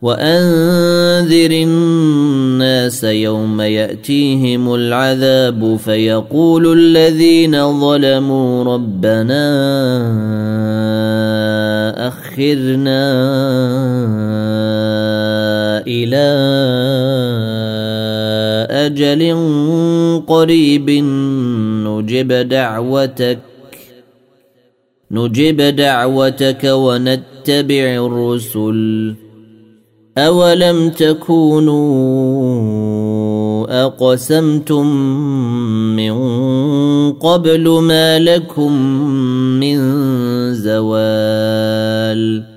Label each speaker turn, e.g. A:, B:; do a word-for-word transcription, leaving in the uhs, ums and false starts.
A: وأنذر الناس يوم يأتيهم العذاب فيقول الذين ظلموا ربنا أخرنا إلى أجل قريب نجب دعوتك نجب دعوتك ونتبع الرسل أولم تكونوا أقسمتم من قبل ما لكم من زوال